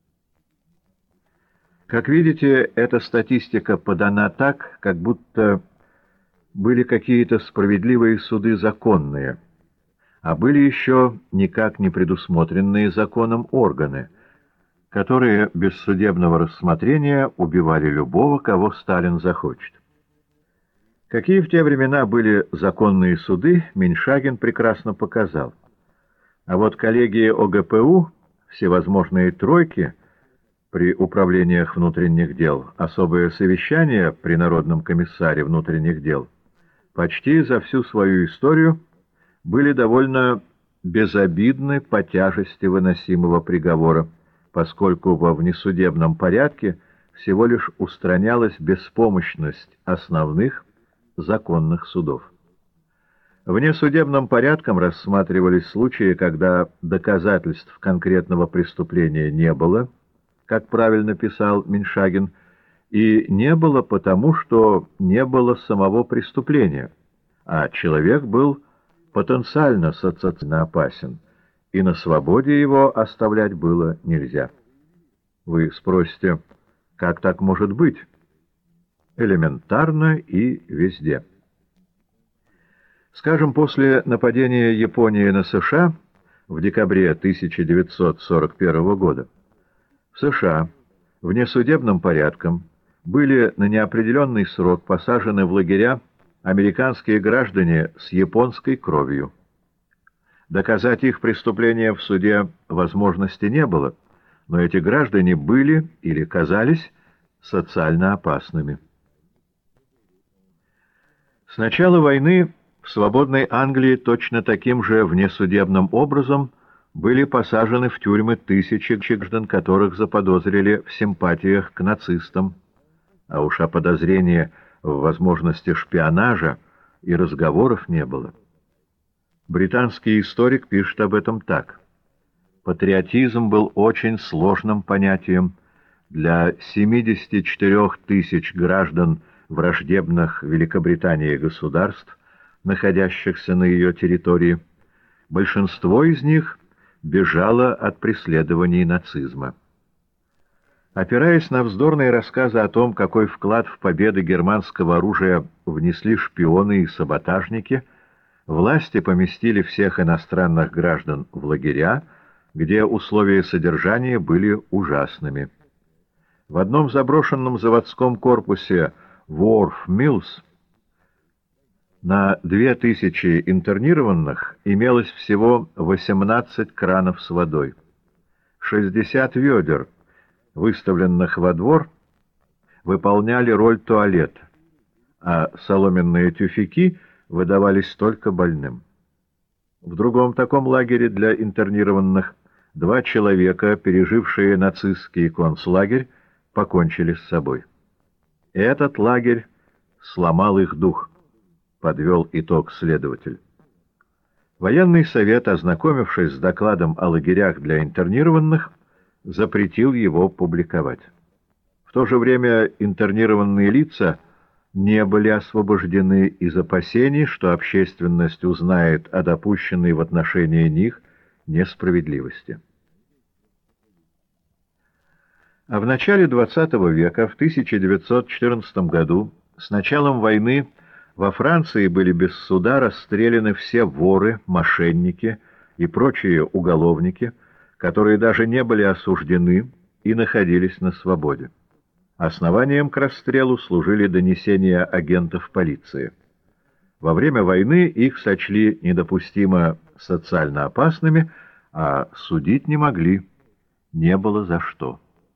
Как видите, эта статистика подана так, как будто были какие-то справедливые суды законные, а были еще никак не предусмотренные законом органы, которые без судебного рассмотрения убивали любого, кого Сталин захочет. Какие в те времена были законные суды, Меньшагин прекрасно показал. А вот коллегии О Г П У, всевозможные тройки при управлениях внутренних дел, особое совещание при Народном комиссаре внутренних дел, почти за всю свою историю были довольно безобидны по тяжести выносимого приговора, поскольку во внесудебном порядке всего лишь устранялась беспомощность основных законных судов. Внесудебным порядком рассматривались случаи, когда доказательств конкретного преступления не было, как правильно писал Меньшагин, и не было потому, что не было самого преступления, а человек был потенциально социально опасен, и на свободе его оставлять было нельзя. Вы спросите, как так может быть? Элементарно и везде. Скажем, после нападения Японии на США в декабре тысяча девятьсот сорок первого года в США внесудебным порядком были на неопределенный срок посажены в лагеря американские граждане с японской кровью. Доказать их преступления в суде возможности не было, но эти граждане были или казались социально опасными. С начала войны в свободной Англии точно таким же внесудебным образом были посажены в тюрьмы тысячи граждан, которых заподозрили в симпатиях к нацистам, а уж о подозрении в возможности шпионажа и разговоров не было. Британский историк пишет об этом так. Патриотизм был очень сложным понятием для семидесяти четырёх тысяч граждан враждебных Великобритании государств, находящихся на ее территории. Большинство из них бежало от преследований нацизма. Опираясь на вздорные рассказы о том, какой вклад в победы германского оружия внесли шпионы и саботажники, власти поместили всех иностранных граждан в лагеря, где условия содержания были ужасными. В одном заброшенном заводском корпусе Wharf Mills на две тысячи интернированных имелось всего восемнадцать кранов с водой. шестьдесят ведер, выставленных во двор, выполняли роль туалета, а соломенные тюфяки выдавались только больным. В другом таком лагере для интернированных два человека, пережившие нацистский концлагерь, покончили с собой. Этот лагерь сломал их дух, подвел итог следователь. Военный совет, ознакомившись с докладом о лагерях для интернированных, запретил его публиковать. В то же время интернированные лица не были освобождены из опасений, что общественность узнает о допущенной в отношении них несправедливости. А в начале двадцатого века, в тысяча девятьсот четырнадцатом году, с началом войны во Франции были без суда расстреляны все воры, мошенники и прочие уголовники, которые даже не были осуждены и находились на свободе. Основанием к расстрелу служили донесения агентов полиции. Во время войны их сочли недопустимо социально опасными, а судить не могли, не было за что.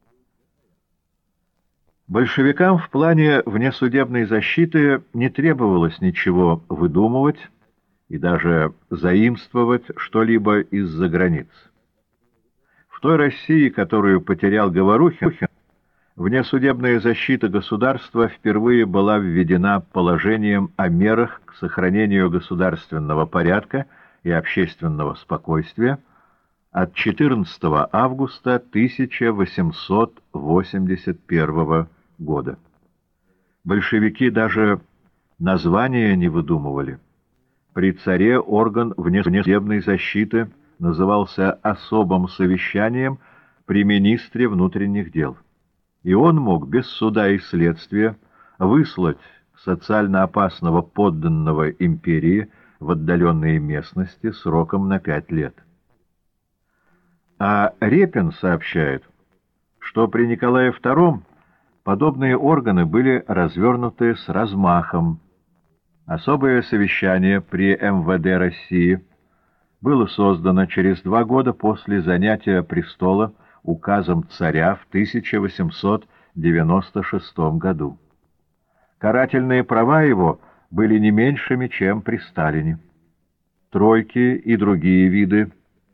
Большевикам в плане внесудебной защиты не требовалось ничего выдумывать и даже заимствовать что-либо из-за границ. В той России, которую потерял Говорухин, внесудебная защита государства впервые была введена положением о мерах к сохранению государственного порядка и общественного спокойствия от четырнадцатого августа тысяча восемьсот восемьдесят первого года. Большевики даже названия не выдумывали. При царе орган внесудебной защиты назывался особым совещанием при министре внутренних дел. И он мог без суда и следствия выслать социально опасного подданного империи в отдаленные местности сроком на пять лет. А Репин сообщает, что при Николае втором подобные органы были развернуты с размахом, Особое совещание при эм вэ дэ России было создано через два года после занятия престола указом царя в тысяча восемьсот девяносто шестом году. Карательные права его были не меньшими, чем при Сталине. Тройки и другие виды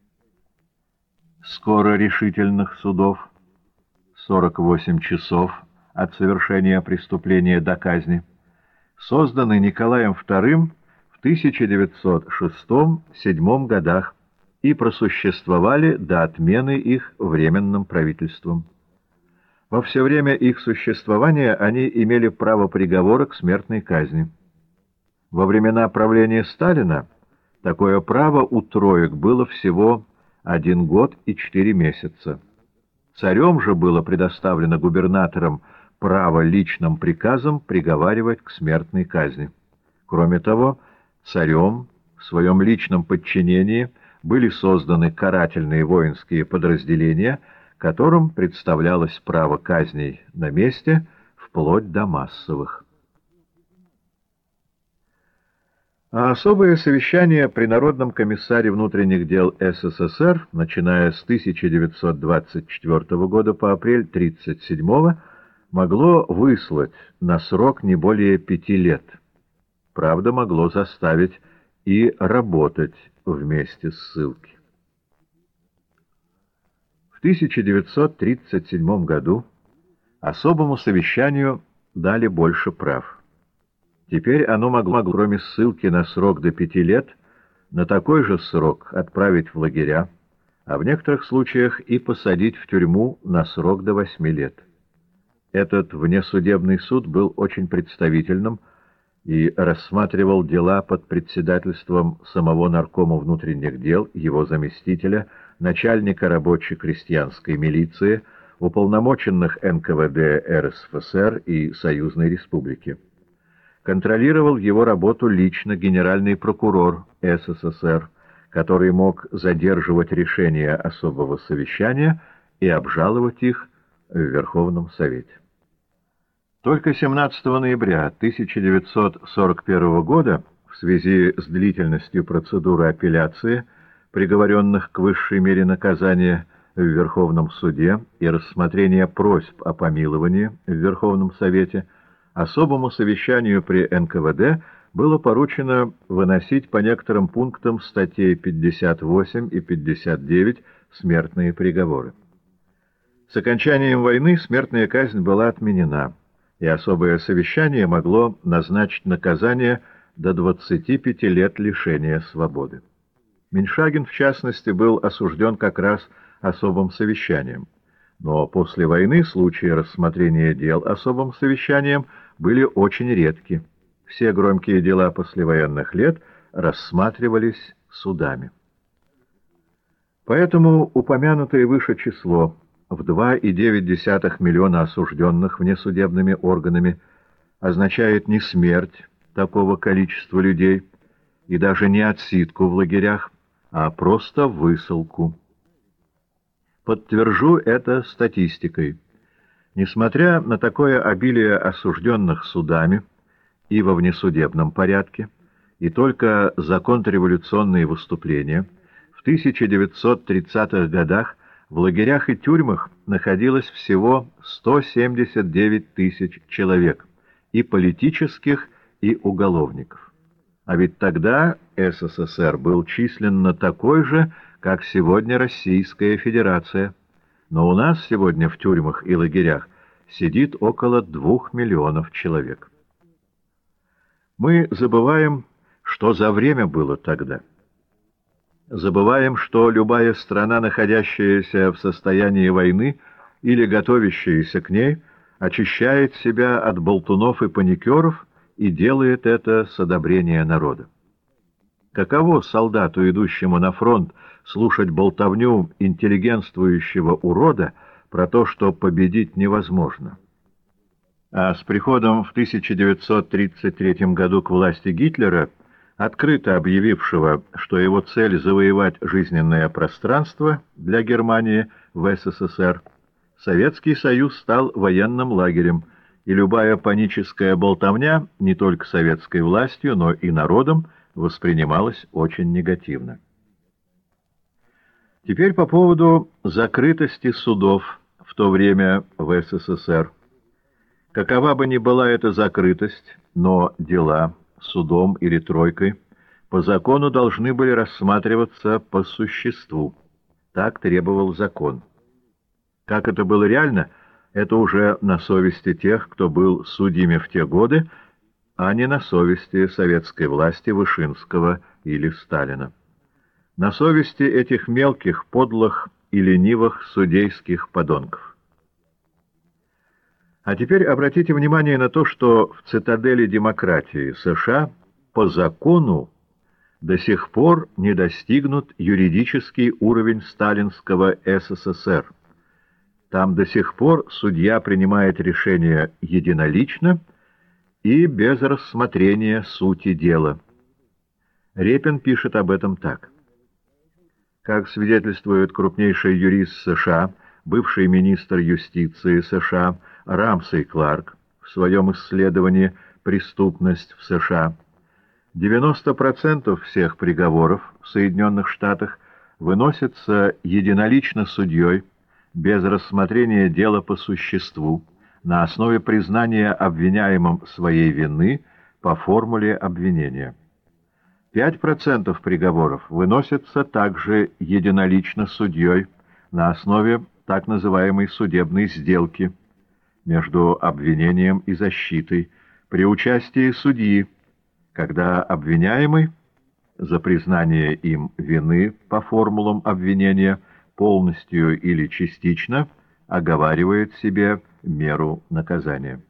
скоро решительных судов, сорок восемь часов от совершения преступления до казни, созданы Николаем вторым в тысяча девятьсот шестом — седьмом годах и просуществовали до отмены их Временным правительством. Во все время их существования они имели право приговора к смертной казни. Во времена правления Сталина такое право у троек было всего один год и четыре месяца. Царем же было предоставлено губернаторам право личным приказом приговаривать к смертной казни. Кроме того, царем в своем личном подчинении были созданы карательные воинские подразделения, которым представлялось право казней на месте вплоть до массовых. А особое совещание при Народном комиссаре внутренних дел эс эс эс эр, начиная с тысяча девятьсот двадцать четвёртого года по апрель тридцать седьмого, могло выслать на срок не более пяти лет. Правда, могло заставить и работать вместе ссылки. В тысяча девятьсот тридцать седьмом году особому совещанию дали больше прав. Теперь оно могло, кроме ссылки на срок до пяти лет, на такой же срок отправить в лагеря, а в некоторых случаях и посадить в тюрьму на срок до восьми лет. Этот внесудебный суд был очень представительным и рассматривал дела под председательством самого наркома внутренних дел, его заместителя, начальника рабоче-крестьянской милиции, уполномоченных эн ка вэ дэ эр эс эф эс эр и Союзной Республики. Контролировал его работу лично генеральный прокурор эс эс эс эр, который мог задерживать решения особого совещания и обжаловать их в Верховном Совете. Только семнадцатого ноября тысяча девятьсот сорок первого года в связи с длительностью процедуры апелляции приговоренных к высшей мере наказания в Верховном суде и рассмотрения просьб о помиловании в Верховном Совете особому совещанию при эн ка вэ дэ было поручено выносить по некоторым пунктам статей пятьдесят восемь и пятьдесят девять смертные приговоры. С окончанием войны смертная казнь была отменена, и особое совещание могло назначить наказание до двадцати пяти лет лишения свободы. Меньшагин, в частности, был осужден как раз особым совещанием. Но после войны случаи рассмотрения дел особым совещанием были очень редки. Все громкие дела послевоенных лет рассматривались судами. Поэтому упомянутое выше число в два и девять десятых миллиона осужденных внесудебными органами означает не смерть такого количества людей и даже не отсидку в лагерях, а просто высылку. Подтвержу это статистикой. Несмотря на такое обилие осужденных судами и во внесудебном порядке, и только за контрреволюционные выступления, в тысяча девятьсот тридцатых годах в лагерях и тюрьмах находилось всего сто семьдесят девять тысяч человек, и политических, и уголовников. А ведь тогда эс эс эс эр был численно такой же, как сегодня Российская Федерация. Но у нас сегодня в тюрьмах и лагерях сидит около двух миллионов человек. Мы забываем, что за время было тогда. Забываем, что любая страна, находящаяся в состоянии войны или готовящаяся к ней, очищает себя от болтунов и паникеров и делает это с одобрения народа. Каково солдату, идущему на фронт, слушать болтовню интеллигентствующего урода про то, что победить невозможно? А с приходом в тысяча девятьсот тридцать третьем году к власти Гитлера, открыто объявившего, что его цель завоевать жизненное пространство для Германии в эс эс эс эр, Советский Союз стал военным лагерем, и любая паническая болтовня не только советской властью, но и народом воспринималась очень негативно. Теперь по поводу закрытости судов в то время в СССР. Какова бы ни была эта закрытость, но дела судом или тройкой по закону должны были рассматриваться по существу. Так требовал закон. Как это было реально, это уже на совести тех, кто был судьями в те годы, а не на совести советской власти Вышинского или Сталина. На совести этих мелких, подлых и ленивых судейских подонков. А теперь обратите внимание на то, что в цитадели демократии США по закону до сих пор не достигнут юридический уровень сталинского СССР. Там до сих пор судья принимает решение единолично и без рассмотрения сути дела. Репин пишет об этом так. Как свидетельствует крупнейший юрист США, бывший министр юстиции США Рамсей Кларк в своем исследовании «Преступность в США», девяносто процентов всех приговоров в Соединенных Штатах выносятся единолично судьей, без рассмотрения дела по существу, на основе признания обвиняемым своей вины по формуле обвинения. пять процентов приговоров выносятся также единолично судьей на основе так называемой судебной сделки между обвинением и защитой при участии судьи, когда обвиняемый за признание им вины по формулам обвинения полностью или частично оговаривает себе меру наказания.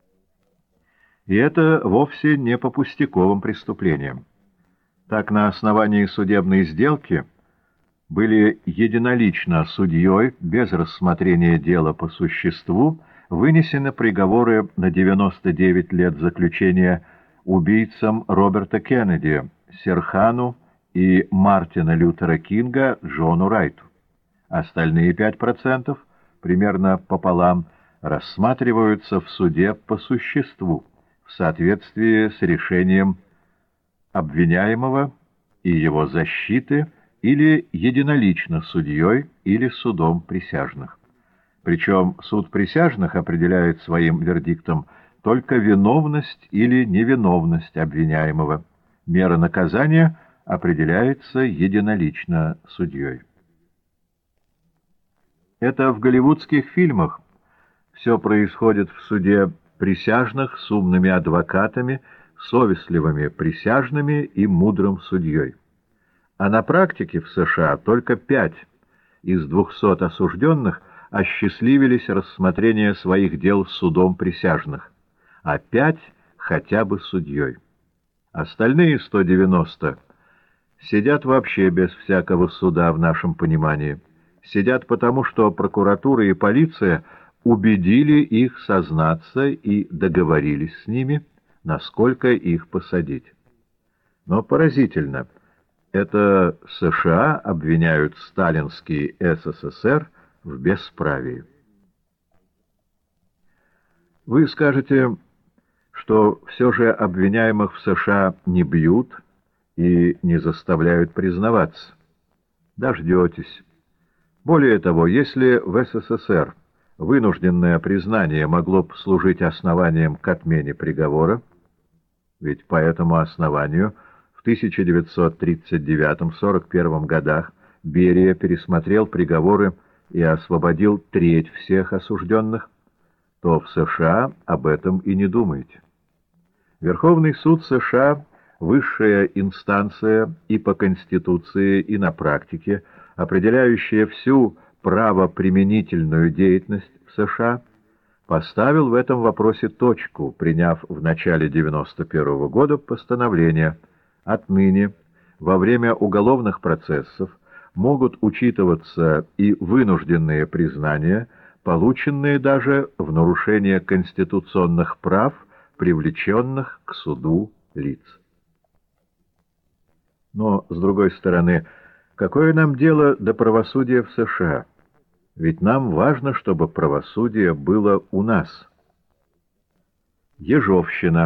И это вовсе не по пустяковым преступлениям. Так, на основании судебной сделки были единолично судьей, без рассмотрения дела по существу, вынесены приговоры на девяносто девять лет заключения убийцам Роберта Кеннеди, Серхану и Мартина Лютера Кинга Джону Райту. Остальные пять процентов, примерно пополам, рассматриваются в суде по существу, в соответствии с решением обвиняемого и его защиты или единолично судьей или судом присяжных. Причем суд присяжных определяет своим вердиктом только виновность или невиновность обвиняемого. Мера наказания определяется единолично судьей. Это в голливудских фильмах все происходит в суде присяжных с умными адвокатами, совестливыми присяжными и мудрым судьей. А на практике в США только пять из двухсот осужденных осчастливились рассмотрение своих дел судом присяжных, а пять хотя бы судьей. Остальные сто девяносто сидят вообще без всякого суда в нашем понимании. Сидят потому, что прокуратура и полиция убедили их сознаться и договорились с ними, насколько их посадить. Но поразительно, это США обвиняют сталинский СССР в бесправии. Вы скажете, что все же обвиняемых в США не бьют и не заставляют признаваться. Дождетесь. Более того, если в СССР вынужденное признание могло бы служить основанием к отмене приговора, ведь по этому основанию в тысяча девятьсот тридцать девятом — сорок первом годах Берия пересмотрел приговоры и освободил треть всех осужденных, то в США об этом и не думаете. Верховный суд США — высшая инстанция и по Конституции, и на практике, определяющая всю правоприменительную деятельность в США, поставил в этом вопросе точку, приняв в начале девяносто первого года постановление: отныне во время уголовных процессов могут учитываться и вынужденные признания, полученные даже в нарушение конституционных прав привлеченных к суду лиц. Но, с другой стороны, какое нам дело до правосудия в США? Ведь нам важно, чтобы правосудие было у нас. Ежовщина.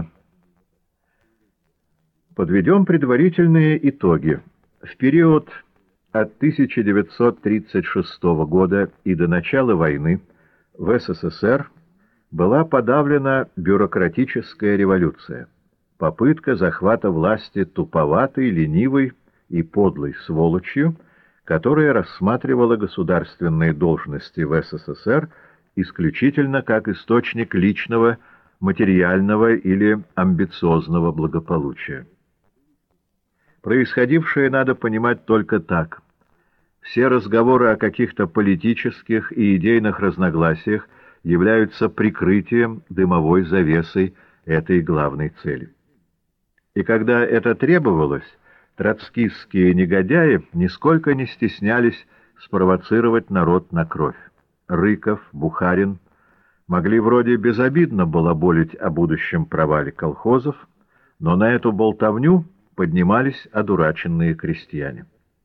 Подведем предварительные итоги. В период от тысяча девятьсот тридцать шестого года и до начала войны в СССР была подавлена бюрократическая революция, попытка захвата власти туповатой, ленивой и подлой сволочью, которая рассматривала государственные должности в СССР исключительно как источник личного, материального или амбициозного благополучия. Происходившее надо понимать только так. Все разговоры о каких-то политических и идейных разногласиях являются прикрытием, дымовой завесой этой главной цели. И когда это требовалось, троцкистские негодяи нисколько не стеснялись спровоцировать народ на кровь. Рыков, Бухарин могли вроде безобидно балаболить о будущем провале колхозов, но на эту болтовню поднимались одураченные крестьяне.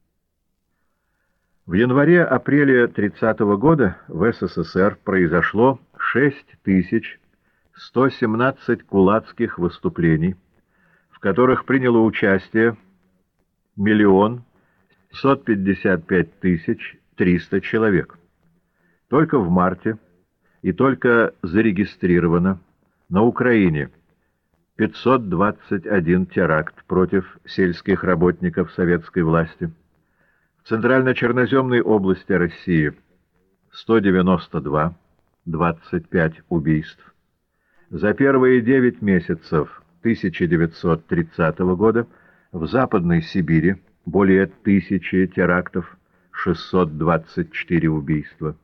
В январе-апреле тридцатого года в СССР произошло шесть тысяч сто семнадцать кулацких выступлений, в которых приняло участие миллион пятьсот пятьдесят пять тысяч триста человек. Только в марте и только зарегистрировано на Украине пятьсот двадцать один теракт против сельских работников советской власти. В Центрально-Черноземной области России сто девяносто два, двадцать пять убийств. За первые девять месяцев тысяча девятьсот тридцатого года в Западной Сибири более тысячи терактов, шестьсот двадцать четыре убийства.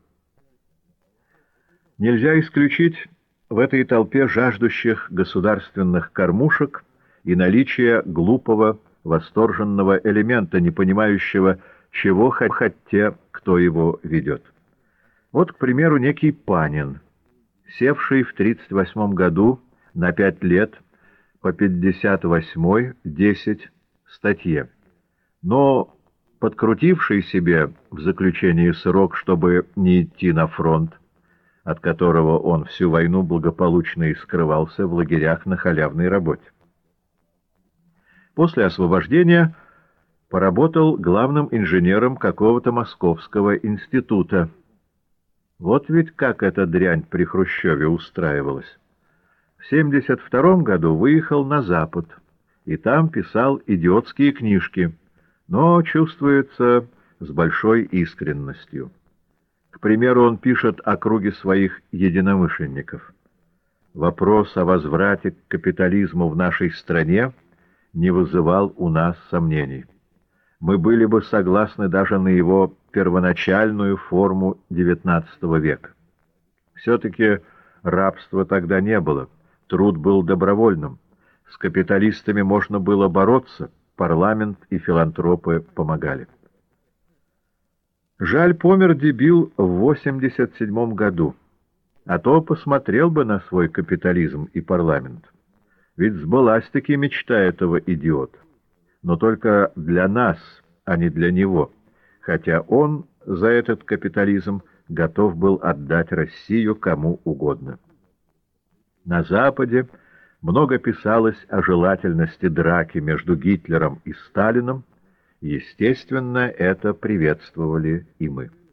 Нельзя исключить в этой толпе жаждущих государственных кормушек и наличие глупого, восторженного элемента, не понимающего, чего хотят те, кто его ведет. Вот, к примеру, некий Панин, севший в тридцать восьмом году на пять лет по пятьдесят восьмой десять статье, но подкрутивший себе в заключении срок, чтобы не идти на фронт, от которого он всю войну благополучно и скрывался в лагерях на халявной работе. После освобождения поработал главным инженером какого-то московского института. Вот ведь как эта дрянь при Хрущеве устраивалась. В семьдесят втором году выехал на Запад, и там писал идиотские книжки, но, чувствуется, с большой искренностью. К примеру, он пишет о круге своих единомышленников. Вопрос о возврате к капитализму в нашей стране не вызывал у нас сомнений. Мы были бы согласны даже на его первоначальную форму девятнадцатого века. Все-таки рабства тогда не было, труд был добровольным. С капиталистами можно было бороться, парламент и филантропы помогали. Жаль, помер дебил в восемьдесят седьмом году, а то посмотрел бы на свой капитализм и парламент. Ведь сбылась-таки мечта этого идиота. Но только для нас, а не для него, хотя он за этот капитализм готов был отдать Россию кому угодно. На Западе много писалось о желательности драки между Гитлером и Сталином, естественно, это приветствовали и мы.